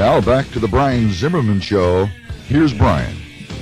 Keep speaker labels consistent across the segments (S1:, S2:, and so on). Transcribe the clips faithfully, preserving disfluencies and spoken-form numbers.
S1: Now back to the Brian Zimmerman Show. Here's Brian.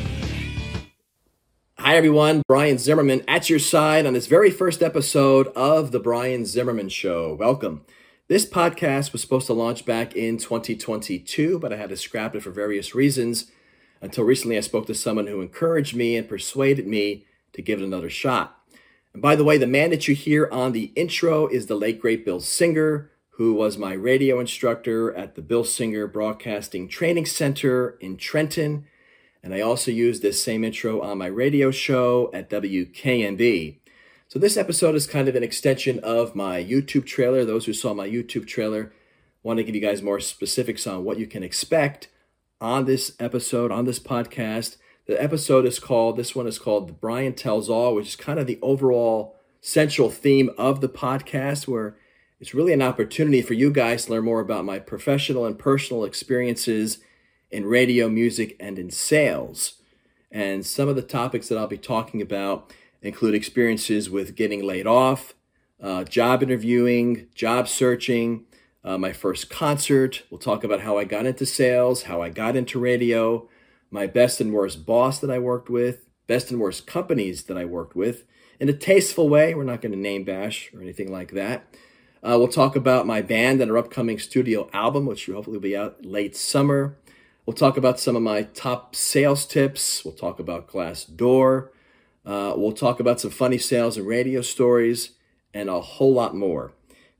S2: Hi, everyone. Brian Zimmerman at your side on this very first episode of the Brian Zimmerman Show. Welcome. This podcast was supposed to launch back in twenty twenty-two, but I had to scrap it for various reasons. Until recently, I spoke to someone who encouraged me and persuaded me to give it another shot. And by the way, the man that you hear on the intro is the late, great Bill Singer, who was my radio instructor at the Bill Singer Broadcasting Training Center in Trenton. And I also used this same intro on my radio show at W K M B. So this episode is kind of an extension of my YouTube trailer. Those who saw my YouTube trailer want to give you guys more specifics on what you can expect on this episode, on this podcast. The episode is called, this one is called The Brian Tells All, which is kind of the overall central theme of the podcast, where it's really an opportunity for you guys to learn more about my professional and personal experiences in radio, music, and in sales. And some of the topics that I'll be talking about include experiences with getting laid off, uh, job interviewing, job searching, uh, my first concert. We'll talk about how I got into sales, how I got into radio, my best and worst boss that I worked with, best and worst companies that I worked with, in a tasteful way. We're not going to name bash or anything like that. Uh, we'll talk about my band and our upcoming studio album, which will hopefully be out late summer. We'll talk about some of my top sales tips. We'll talk about Glassdoor. Uh, we'll talk about some funny sales and radio stories and a whole lot more.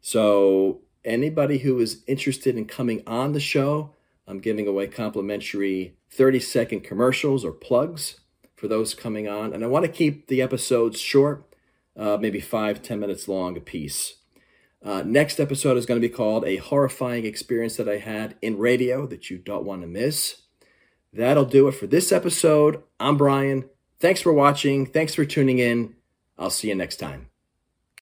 S2: So anybody who is interested in coming on the show, I'm giving away complimentary thirty-second commercials or plugs for those coming on. And I want to keep the episodes short, uh, maybe five, ten minutes long a piece. Uh, next episode is going to be called A Horrifying Experience That I Had in Radio That You Don't Want to Miss. That'll do it for this episode. I'm Brian. Thanks for watching. Thanks for tuning in. I'll see you next time.